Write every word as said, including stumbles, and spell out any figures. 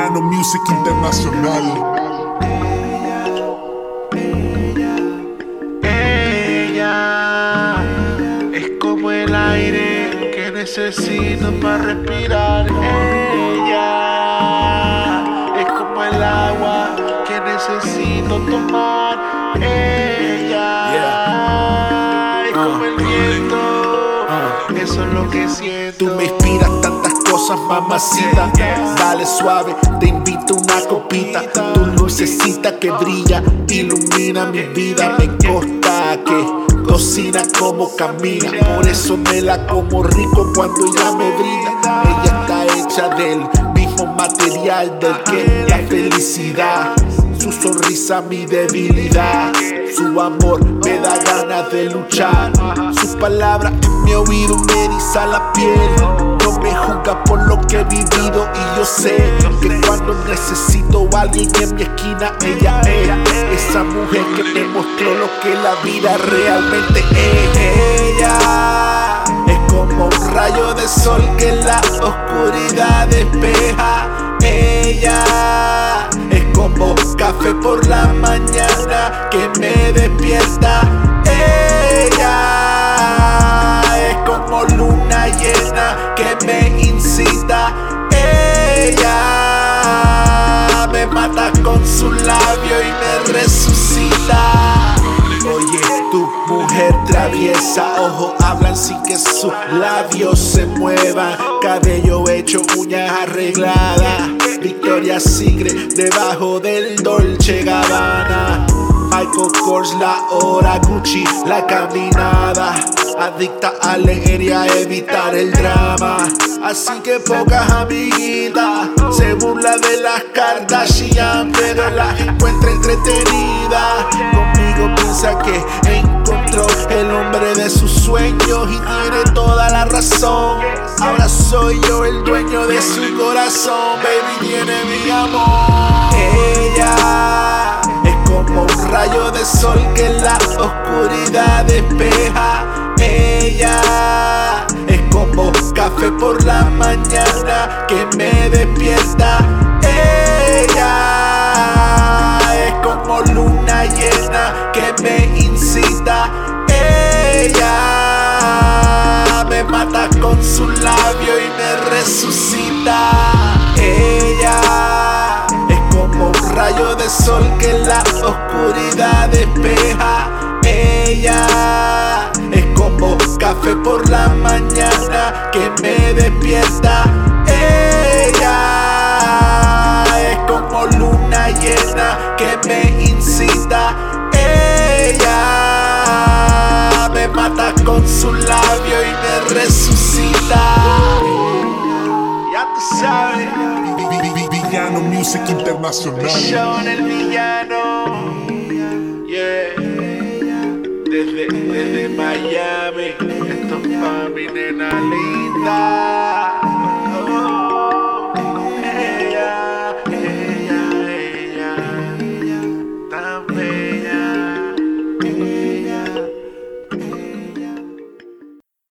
Villano Music Internacional. Ella es como el aire que necesito para respirar. Ella es como el agua que necesito tomar. Ella Yeah. es como el viento. Uh. Eso es lo que siento. Tú me inspiras tantas cosas, mamacita. Dale suave, te invito a una copita. Tu lucecita que brilla, ilumina mi vida. Me consta que cocina como camina. Por eso me la como rico cuando ella me brinda. Ella está hecha del mismo material del que la felicidad. Su sonrisa mi debilidad, su amor me da ganas de luchar. Sus palabras en mi oído me eriza la piel. No me juzga por lo que he vivido y yo sé que cuando necesito a alguien en mi esquina, ella es esa mujer que me mostró lo que la vida realmente es. Ella es como un rayo de sol que la oscuridad despeja. Ella es como café por la mañana que me despierta. Ella es como luna llena que me incita. Ella me mata con su labio y me resucita. Oye, tu mujer traviesa, ojos hablan sin que sus labios se muevan. Cabello hecho, uñas arregladas. Victoria's Secret debajo del Dolce Gabbana. Michael Kors la hora, Gucci la caminada. Adicta a leer y a evitar el drama. Así que pocas amiguitas se burla de las Kardashian, pero las encuentra entretenida. Conmigo piensa que encontró el hombre de sus sueños y tiene toda la razón. Ahora soy yo el dueño de su corazón. Baby, tiene mi amor. Ella es como un rayo de sol que la oscuridad despeja. Ella es como café por la mañana que me despierta. Ella es como luna llena que me incita. Ella me mata con su labio y me resucita. Ella es como un rayo de sol que la oscuridad despeja. Ella es como café por la mañana que me despierta. Ella es como luna llena que me incita. Ella me mata con su labio y me resucita. Ya tú sabes. Villano Music Internacional. Show en el villano. Yeah. Desde, desde Miami, esto es pa' mi nena linda.